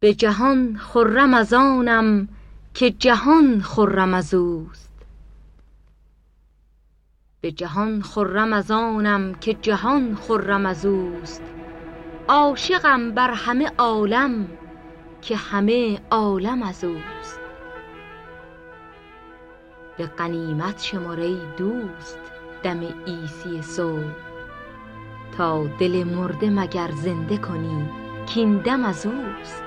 به جهان خرم از آنم که جهان خرم از اوست. به جهان خرم از آنم که جهان خرم از اوست. عاشقم بر همه عالم که همه عالم از اوست. به غنیمت شمر ای دوست دم عیسی صبح، تا دل مرده مگر زنده کنی کین دم از اوست.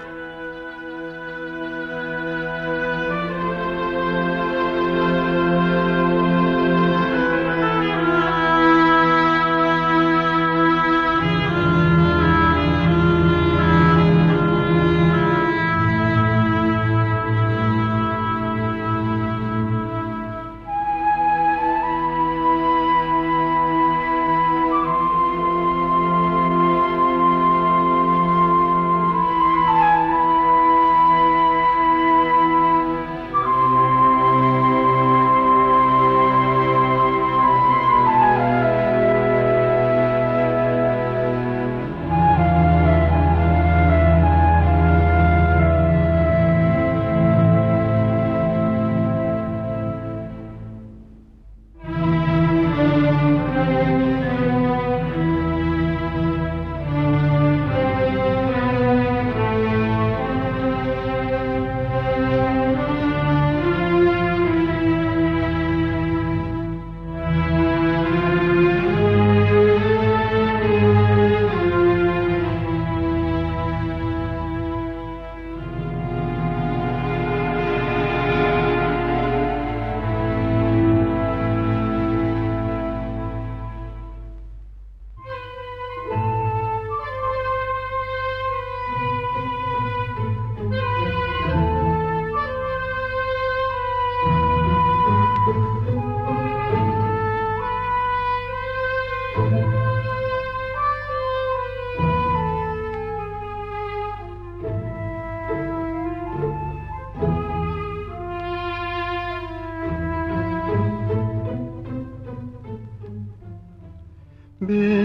به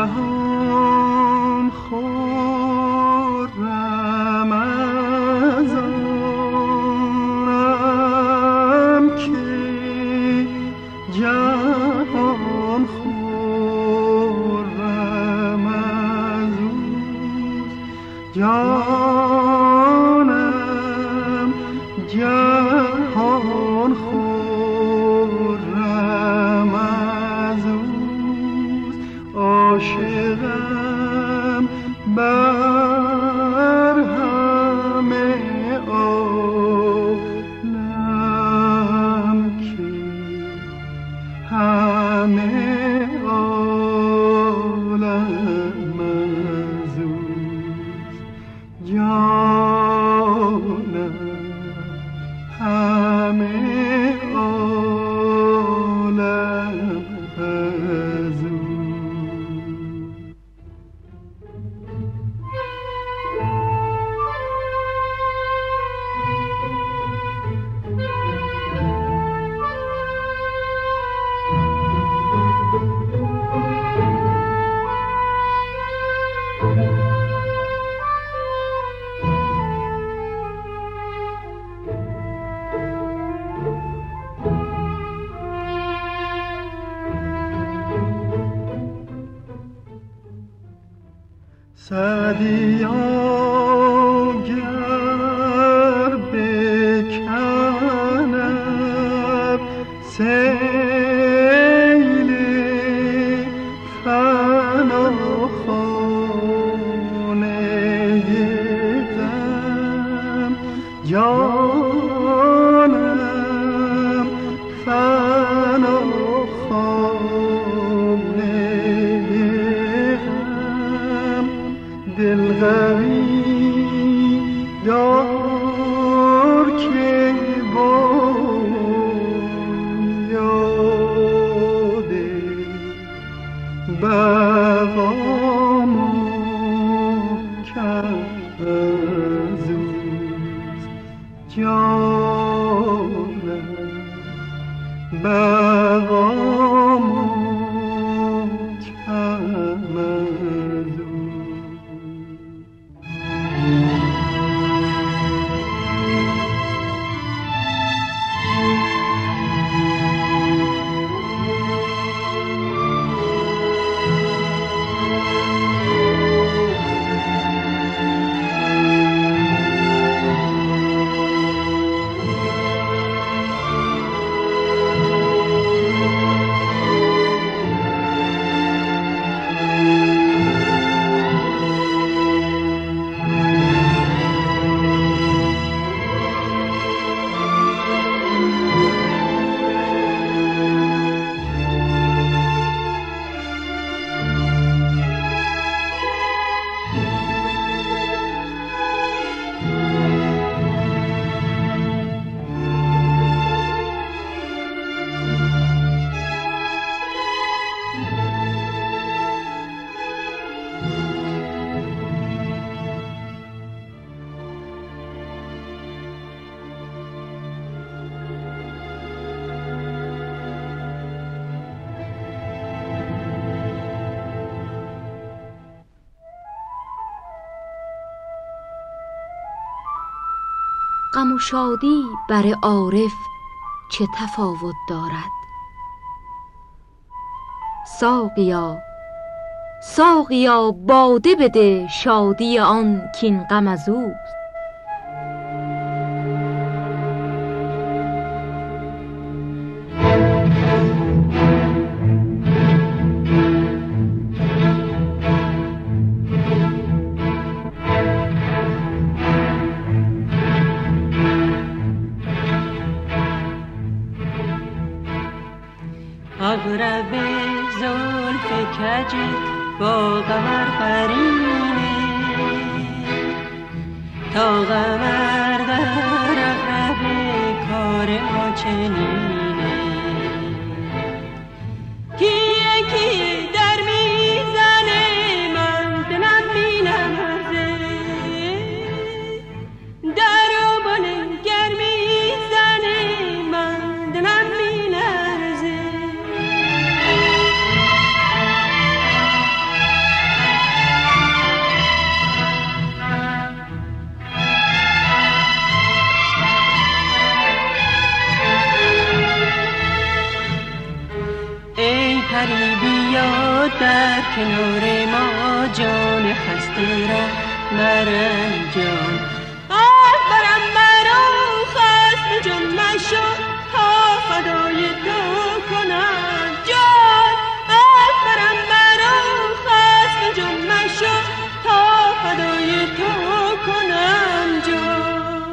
جهان خرم از آنم که جهان خرم از اوست. جانم جهان خرم از اوست. عاشقم بر همه عالم که همه عالم از اوست. جانم همه عالم از اوست. سعدیا گر بکند سیل فناخانه غم، جانم فناخانه غم، دل غمی دار که با یاد بقام کرد از اوست. جانم بقام کرد از اوست. غم و شادی بر عارف چه تفاوت دارد؟ ساقیا ساقیا باده بده شادی آن کین غم از اوست. اغرب زلف کجت با قمر قرینه، تا قمر در اغرب کار ما چنینه. کیه کیه در میزنه من دلم می‌لرزه، در و بلنگر میزنه من دلم می‌لرزه. پری بیا در کنار ما جان خسته را مرنجان. آه برم مرا خسته جان مشو تا فدای تو کنم جان. آه برم مرا خسته جان مشو تا فدای تو کنم جان.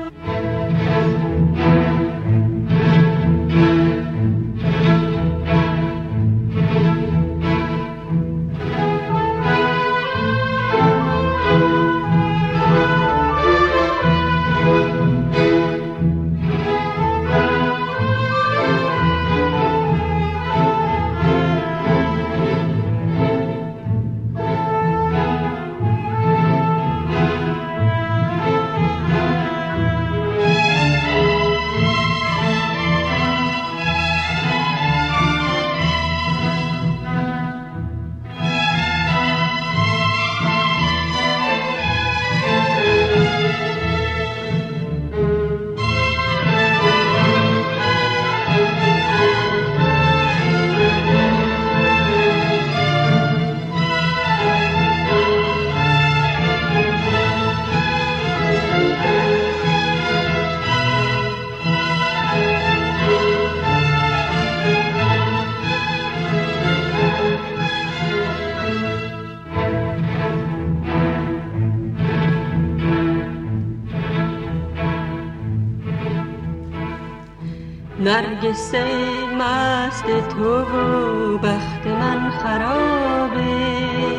نرگس مست تو و بخت من خرابه،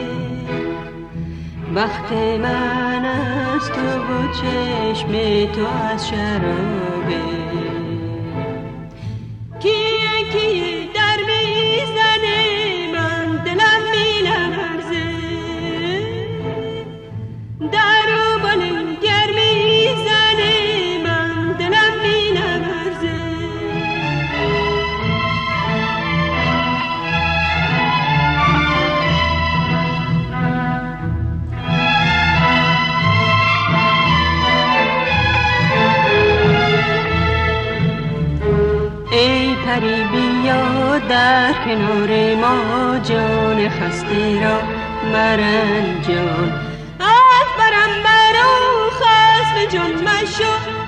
بخت من از تو و چشم تو از شرابه. کیه کیه در میزنه من دلم می‌لرزه، در و بلنگر میزنه من دلم می‌لرزه. ای پری بیا در کنار ما جان خسته را مرنجان. آه برم مرا خسته جان مشو